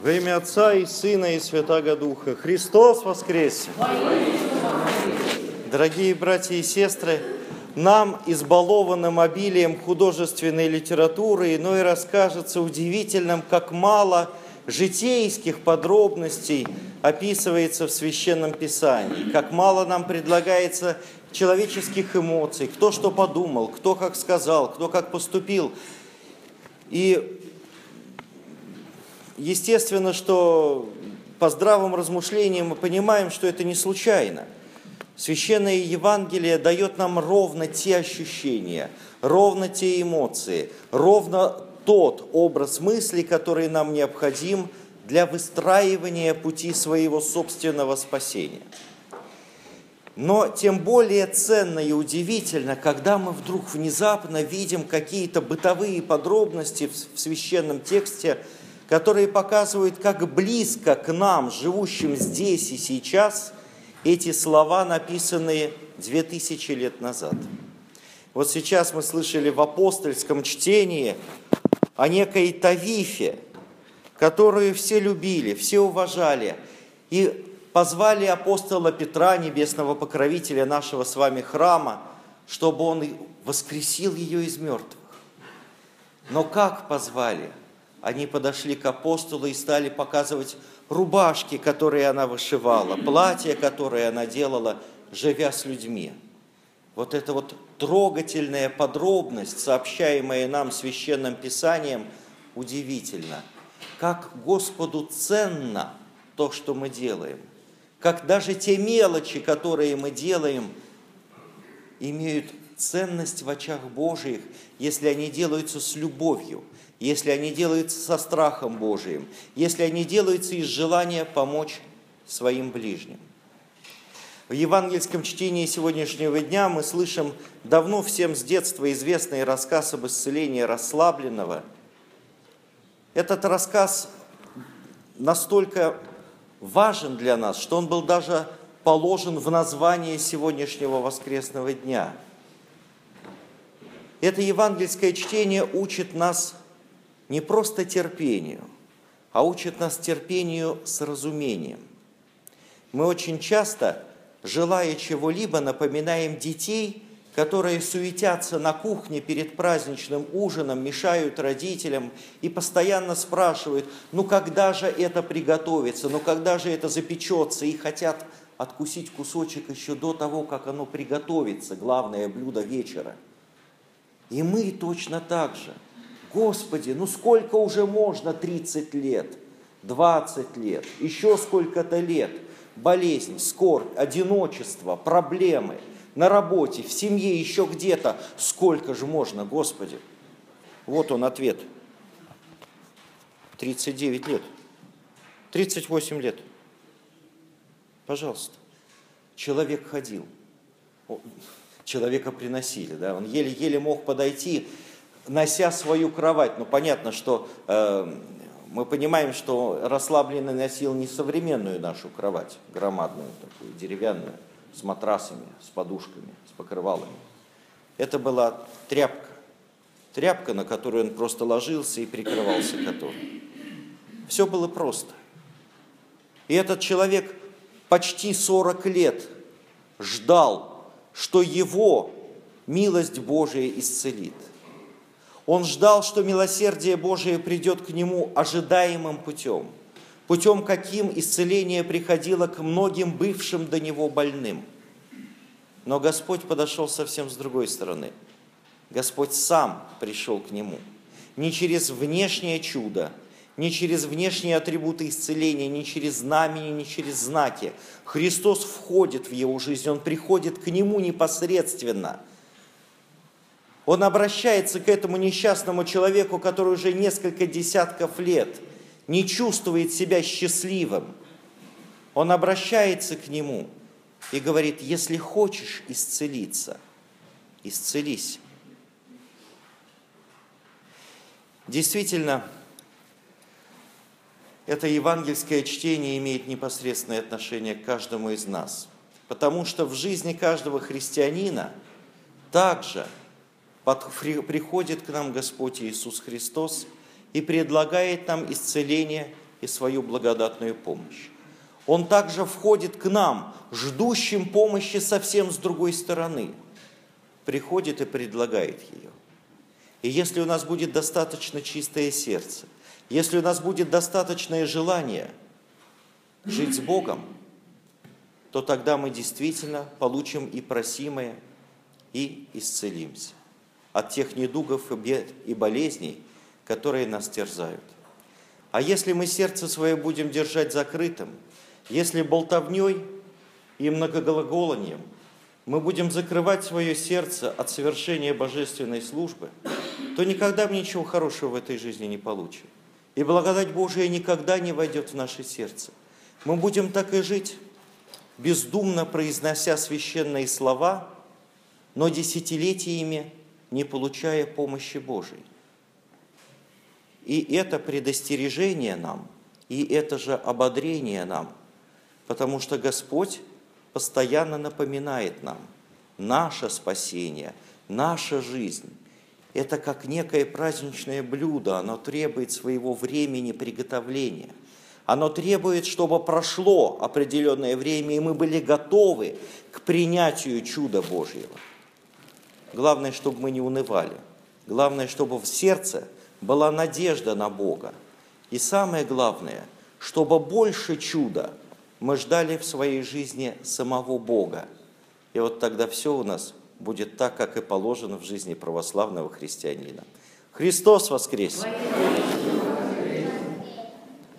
Во имя Отца и Сына и Святаго Духа. Христос воскресе! Дорогие братья и сестры, нам, избалованным обилием художественной литературы, иной раз кажется удивительным, как мало житейских подробностей описывается в Священном Писании, как мало нам предлагается человеческих эмоций, кто что подумал, кто как сказал, кто как поступил. И естественно, что по здравым размышлениям мы понимаем, что это не случайно. Священное Евангелие дает нам ровно те ощущения, ровно те эмоции, ровно тот образ мысли, который нам необходим для выстраивания пути своего собственного спасения. Но тем более ценно и удивительно, когда мы вдруг внезапно видим какие-то бытовые подробности в священном тексте, которые показывают, как близко к нам, живущим здесь и сейчас, эти слова, написанные 2000 лет назад. Вот сейчас мы слышали в апостольском чтении о некой Тавифе, которую все любили, все уважали, и позвали апостола Петра, небесного покровителя нашего с вами храма, чтобы он воскресил ее из мертвых. Но как позвали? Они подошли к апостолу и стали показывать рубашки, которые она вышивала, платья, которые она делала, живя с людьми. Вот эта вот трогательная подробность, сообщаемая нам Священным Писанием, удивительна. Как Господу ценно то, что мы делаем. Как даже те мелочи, которые мы делаем, имеют ценность в очах Божиих, если они делаются с любовью, если они делаются со страхом Божиим, если они делаются из желания помочь своим ближним. В евангельском чтении сегодняшнего дня мы слышим давно всем с детства известный рассказ об исцелении расслабленного. Этот рассказ настолько важен для нас, что он был даже положен в название сегодняшнего воскресного дня. Это евангельское чтение учит нас не просто терпению, а учит нас терпению с разумением. Мы очень часто, желая чего-либо, напоминаем детей, которые суетятся на кухне перед праздничным ужином, мешают родителям и постоянно спрашивают, ну когда же это приготовится, ну когда же это запечется, и хотят откусить кусочек еще до того, как оно приготовится, главное блюдо вечера. И мы точно так же. Господи, ну сколько уже можно 30 лет, 20 лет, еще сколько-то лет, болезнь, скорбь, одиночество, проблемы на работе, в семье, еще где-то, сколько же можно, Господи? Вот он ответ. 39 лет, 38 лет. Пожалуйста. Человек ходил, человека приносили, да? Он еле-еле мог подойти, нося свою кровать. Ну, понятно, что мы понимаем, что расслабленный носил не современную нашу кровать, громадную, такую деревянную, с матрасами, с подушками, с покрывалами. Это была тряпка. Тряпка, на которую он просто ложился и прикрывался которой. Все было просто. И этот человек почти 40 лет ждал, что его милость Божия исцелит. Он ждал, что милосердие Божие придет к нему ожидаемым путем. Путем, каким исцеление приходило к многим бывшим до него больным. Но Господь подошел совсем с другой стороны. Господь сам пришел к нему. Не через внешнее чудо, не через внешние атрибуты исцеления, не через знамения, не через знаки. Христос входит в его жизнь, Он приходит к нему непосредственно. Он обращается к этому несчастному человеку, который уже несколько десятков лет не чувствует себя счастливым. Он обращается к нему и говорит: если хочешь исцелиться, исцелись. Действительно, это евангельское чтение имеет непосредственное отношение к каждому из нас, потому что в жизни каждого христианина также приходит к нам Господь Иисус Христос и предлагает нам исцеление и свою благодатную помощь. Он также входит к нам, ждущим помощи совсем с другой стороны. Приходит и предлагает ее. И если у нас будет достаточно чистое сердце, если у нас будет достаточное желание жить с Богом, то тогда мы действительно получим и просимое, и исцелимся от тех недугов и бед и болезней, которые нас терзают. А если мы сердце свое будем держать закрытым, если болтовней и многоглаголанием мы будем закрывать свое сердце от совершения божественной службы, то никогда мы ничего хорошего в этой жизни не получим. И благодать Божия никогда не войдет в наше сердце. Мы будем так и жить, бездумно произнося священные слова, но десятилетиями не получая помощи Божией. И это предостережение нам, и это же ободрение нам, потому что Господь постоянно напоминает нам, наше спасение, наша жизнь – это как некое праздничное блюдо, оно требует своего времени приготовления. Оно требует, чтобы прошло определенное время, и мы были готовы к принятию чуда Божьего. Главное, чтобы мы не унывали. Главное, чтобы в сердце была надежда на Бога. И самое главное, чтобы больше чуда мы ждали в своей жизни самого Бога. И вот тогда все у нас будет так, как и положено в жизни православного христианина. Христос воскресе!